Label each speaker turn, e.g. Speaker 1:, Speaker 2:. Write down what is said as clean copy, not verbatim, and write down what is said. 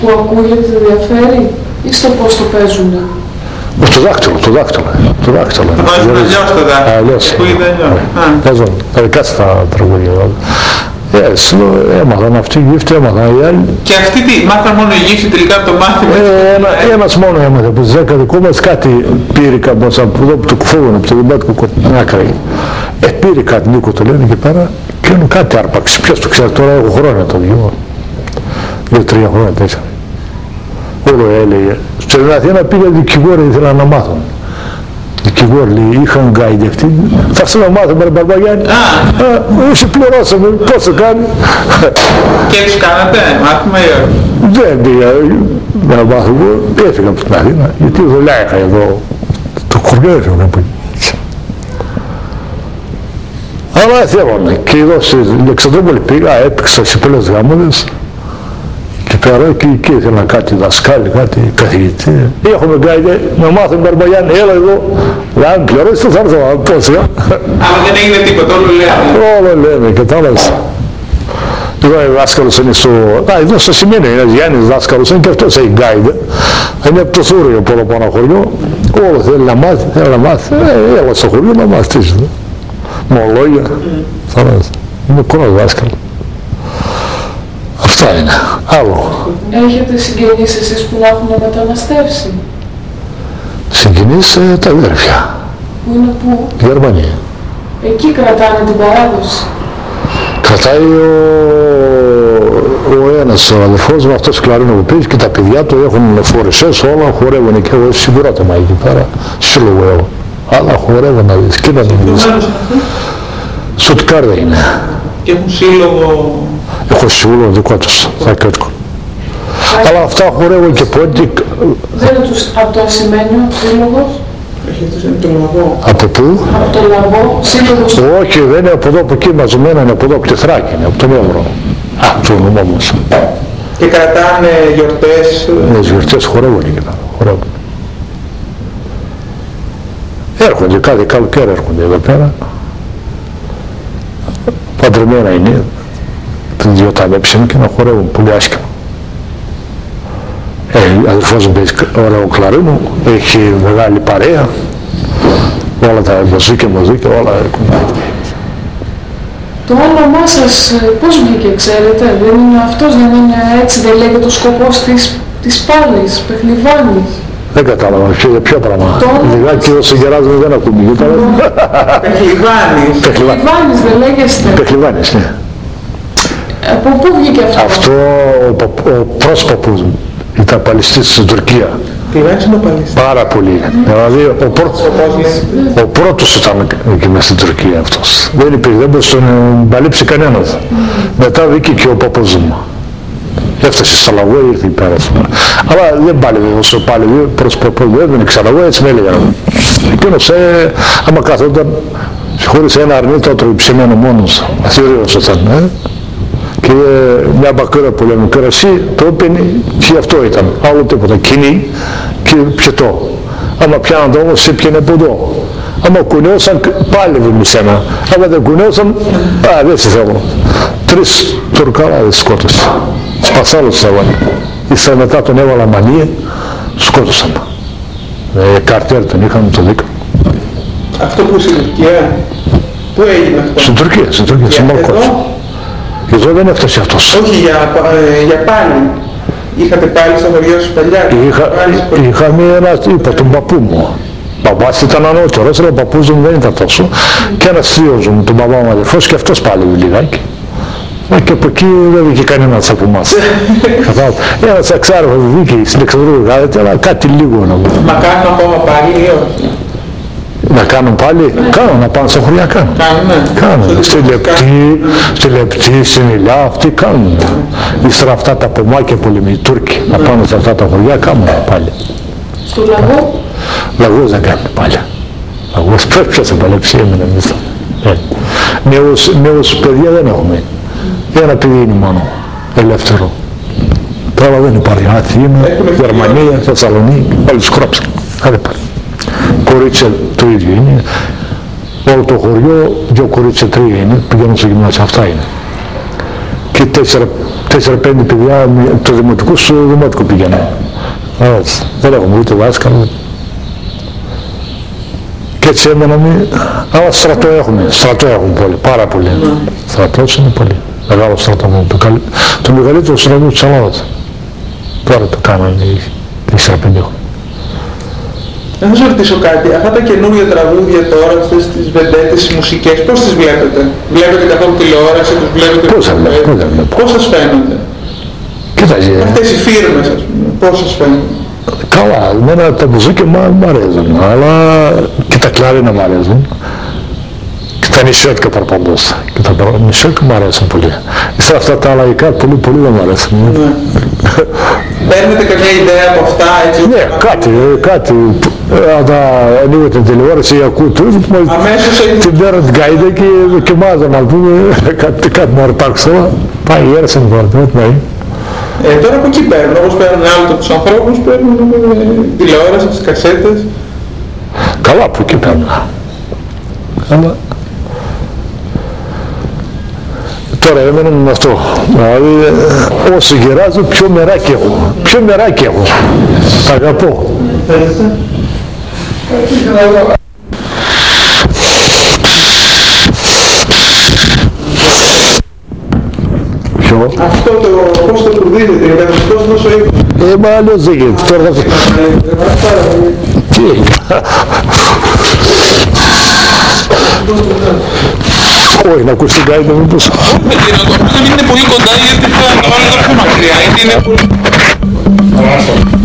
Speaker 1: Που ακούγεται διαφέρει ή στο πώς το παίζουνε?
Speaker 2: Το δάκτυλο.
Speaker 3: Το βάζουν αλλιώς το δάκτυλο.
Speaker 2: Αλλιώς.
Speaker 3: Παίζουν.
Speaker 2: Κάτσε τα τραγούδια. Έμαθαν αυτοί οι γύφτοι, έμαθαν οι άλλοι.
Speaker 3: Και αυτοί τι, μάθαν μόνο οι γύφτοι τελικά από το μάθημα?
Speaker 2: Ένας μόνο έμαθε από τους 10 δικού μας, κάτι πήρε από εδώ που το κουφόγουν, από το διμπάτικο άκρα. Πήρε κάτι Νίκο το λένε εκεί πέρα και είναι κάτι άρπαξε. Ποιος το ξέρει, τώρα έχω χρόνια το δυο. 2-3 χρόνια, 4. Όλο έλεγε. Στην Αθήνα πήγα δικηγόροι, ήθελα να μάθουν. Δικηγόροι λέει, είχαν γκάιντι αυτοί. Θα σε να μάθουμε ρε Μπαρμπαγιάννη. Σε πληρώσαμε, πώς το κάνει.
Speaker 3: Και τους κάνατε μάθημα ή όχι?
Speaker 2: Δεν πήγα να μάθουμε, έφυγα από την Αθήνα, γιατί δουλειά είχα εδώ. Το χωριό έφυγα από εκεί. Αλλά θέλανε. Και εδώ στην Αλεξανδρούπολη πήγα, έπαιξα σε πολλές γάμωδες. Και πέρα και εκεί ήθελα κάτι δασκάλι, κάτι καθηγητή. Έχουμε γκάιντι, να μάθουμε Μπαρμπαγιάννη, έλα εδώ. Αν πληρώσεις θα έρθω, πώς για.
Speaker 3: Αλλά δεν έγινε τίποτα, όλο λένε.
Speaker 2: Όλο λένε, κατάλαβες. Εδώ ο δάσκαλος είναι στο... εδώ στο σημείο είναι ένας Γιάννης δάσκαλος, είναι και αυτός έχει γκάιντι. Είναι από το Θούριο από πάνω χωριό. Όλο θέλει να μάθει, έλα στο χωριό να μάθεις. Μολόγια. Είναι κονός δάσκαλο. Αυτά είναι. Άλλο.
Speaker 1: Έχετε συγγενείς εσείς που να έχουν μεταναστεύσει?
Speaker 2: Συγγενείς τα αδέρφια.
Speaker 1: Πού είναι πού?
Speaker 2: Γερμανία.
Speaker 1: Εκεί κρατάνε την παράδοση.
Speaker 2: Κρατάει ο ένας ο αδερφός μου, αυτός κλαρίνο που παίζει και τα παιδιά του έχουν φορεσές όλα, χορεύουν εκεί, εγώ συγκρότημα εκεί πέρα, σύλλογο εγώ. Αλλά χορεύουν να δεις, κοίτα να δεις. Στουτγκάρδα είναι.
Speaker 3: Και έχουν σύλλογο.
Speaker 2: Έχω σύλλογο δικό τους, θα κέρκω. Αλλά αυτά χορεύουν και πόντι.
Speaker 1: Δεν είναι από το Ασημένιο σύλλογος?
Speaker 3: Όχι, αυτός είναι το Λαγό.
Speaker 2: Από πού?
Speaker 1: Από το Λαγό, σύλλογος.
Speaker 2: Όχι, δεν είναι από εδώ, από εκεί μαζεμένα, είναι από εδώ, από τη Θράκη, είναι από τον Εύρο. Το όνομά μας.
Speaker 3: Και κρατάνε γιορτές.
Speaker 2: Les γιορτές χορεύουν εκεί πέρα, χορεύουν. Έρχονται, κάθε καλοκαίρι έρχονται εδώ πέρα. Παντρεμένα είναι, τους δυο τα ανέψουν και να χορεύουν πολύ άσχημα. Αδερφός μου παίζει ωραίο κλαρίνο, έχει μεγάλη παρέα, όλα τα μουσική, όλα έχουν.
Speaker 1: Το όνομά σας πώς βγήκε, ξέρετε? Δεν είναι αυτός, δεν είναι έτσι, δεν λέγεται ο σκοπός της πάλης, Πεχλιβάνης?
Speaker 2: Δεν κατάλαβα, ποιο πράγμα. Λιγάκι όσο γεράζουμε δεν ακούμε.
Speaker 3: Πεχλιβάνης.
Speaker 1: Πεχλιβάνης δεν λέγεστε?
Speaker 2: Πεχλιβάνης, ναι.
Speaker 1: Από πού βγήκε αυτό?
Speaker 2: Αυτό ο πρόσωπος μου ήταν παλαιστής στην Τουρκία.
Speaker 3: Πεχλιβάνης είναι ο παλαιστής.
Speaker 2: Πάρα πολύ. Δηλαδή ο πρώτος ήταν εκεί μέσα στην Τουρκία αυτός. Δεν υπήρχε, δεν μπορούσε να τον παλέψει κανένας. Μετά βγήκε και ο παππούς μου. Έφτασε στο Λαγό, ήρθε πέρα. Αλλά δεν πάλευε όσο πάλευε προς παππούς, δεν ξέρω εγώ, έτσι με έλεγαν. Εκείνος, άμα καθόταν, χωρίς ένα αρνί, το έτρωγε ψημένο μόνος. Αθήριο ήταν. Και μια μπακούρα που λέμε κρασί, το έπαινε και αυτό ήταν. Άλλο τίποτα. Κοινή και πιετό. Άμα πιάναν το όμως, έπιανε από εδώ. Άμα κουνιώσαν, πάλευε με σένα. Άμα δεν κουνιώσαν, δεν σε θέλω. 3 Τουρκαράδες σκότωσε. Σπασάλους τους έβαλε. Ύστερα μετά τον έβαλα μανία, σκότωσαν. Καρτέρ τον είχαμε το δίκο.
Speaker 3: Αυτό που στην Τουρκία, πού έγινε αυτό?
Speaker 2: Στην Τουρκία, στην Μαλκότσο. Εδώ δεν έφτασε αυτός.
Speaker 3: Όχι, για πάλι. Είχατε πάλι στο χωριό σου παλιά?
Speaker 2: Είχαμε είπα τον παππού μου. Παπάς ήταν ανώτερος, αλλά ο παππούς μου δεν ήταν τόσο. Και ένας θείος μου, τον παπά μου αδερφός, και αυτός πάλι λιγάκι. Και από εκεί δεν βγήκε κανένας από εμάς. Ένας εξάρροφος βγήκε στην Αλεξανδρούπολη, αλλά κάτι λίγο να βγει.
Speaker 3: Μα κάνουν ακόμα πάλι ή όχι?
Speaker 2: Να κάνουν πάλι, κάνουν, να πάνε στα χωριά κάνουν. Κάνουν, στη Λεπτή, στην Ηλιά, αυτοί κάνουν. Ύστερα αυτά τα πομάκια πολεμικοί Τούρκοι, να πάνε σε αυτά τα χωριά, κάνουν πάλι.
Speaker 1: Στο Λαγό?
Speaker 2: Λαγός δεν κάνουν πάλι. Λαγός πρέπει να σε παλέψει, έμεινε μέσα. Νέους παιδιά δεν έχουμε. Ένα παιδί είναι μόνο, ελεύθερο. Τώρα δεν υπάρχει. Αθήνα, Γερμανία, Θεσσαλονίκη, όλοι τους κρόψαν. Δεν υπάρχει. Κορίτσια το ίδιο είναι. Όλο το χωριό, 2 κορίτσια 3 είναι, πηγαίνουν στο γυμνάσιο, αυτά είναι. Και και 4-5 παιδιά το δημοτικό στο δημοτικό πηγαίνουν. Έτσι, δεν έχουμε ούτε δάσκαλο. Και έτσι έμεναμε, αλλά στρατό έχουν πολύ, πάρα πολύ. Στρατός είναι πολύ, μεγάλο στρατό, το μεγαλύτερο στρατό της Ελλάδας. Τώρα το κάνανε 4-5 χρόνια.
Speaker 3: Να σας ρωτήσω κάτι, αυτά τα καινούργια τραγούδια τώρα, αυτές τις βεντέτες, τις μουσικές, πώς τις βλέπετε? Βλέπετε καθόλου τηλεόραση, τους βλέπετε? Πώς σας φαίνονται?
Speaker 2: Κοίταξε.
Speaker 3: Αυτές οι φίρμες, ας πούμε, πώς σας φαίνονται?
Speaker 2: Καλά, εμένα τα μουσική μου αρέσουν, αλλά και τα κλάρινα μου αρέσουν. Και τα νησιώτικα παραπαντός. Και τα νησιώτικα μου αρέσουν πολύ. Σε αυτά τα λαϊκά πολύ δεν μου αρέσουν.
Speaker 3: Ναι. Παίρνετε καμία ιδέα από αυτά, έτσι?
Speaker 2: Ναι, κάτι. Αν ανοίγω την τηλεόραση ή ακούω το ίδιο, την πέρα την καίδα και δοκιμάζω να πούμε κάτι μου αρπάξει τώρα. Πάει η αίρεση μου πάρει.
Speaker 3: Τώρα από εκεί παίρνουν, όπως παίρνουν άλλοι από τους ανθρώπους, παίρνουν τηλεόραση, τις κασέτες.
Speaker 2: Καλά, από εκεί παίρνουν. Αλλά τώρα έμενα με αυτό. Δηλαδή, όσο γεράζω, πιο μεράκι έχω. Τα αγαπώ.
Speaker 3: Αυτό πώς το προδίδετε, είναι καθιστός τόσο εύκολο.
Speaker 2: Μα αλλιώς δεν γίνεται. Τώρα θα... Τι έγινε. Όχι, να ακούς την καίδα μήπως.
Speaker 3: Όχι, δεν είναι πολύ κοντά γιατί θα το βάλω πιο μακριά. Είναι πολύ...